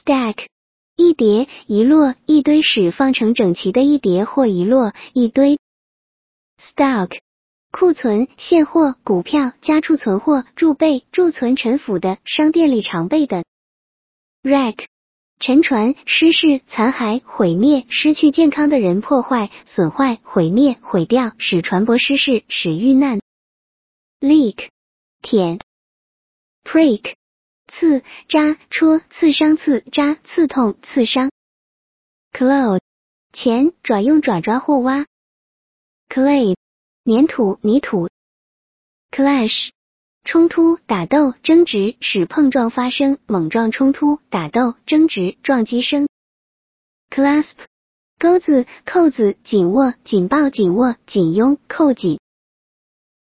Stack 一叠一摞一堆使放成整齐的一叠或一摞一堆。Stock 库存现货股票家畜存货贮备贮存陈腐的商店里常备的。Wreck 沉船失事残骸毁灭失去健康的人破坏损坏毁灭毁掉使船舶失事使遇难。Leak 舔。Prick 刺扎戳刺伤刺扎刺痛刺伤。Cloud 钳爪用爪抓或挖。Clay 粘土泥土。Clash 冲突打斗争执使碰撞发生猛撞冲突打斗争执撞击声。Clasp 钩子扣子紧握紧抱紧握紧拥扣紧。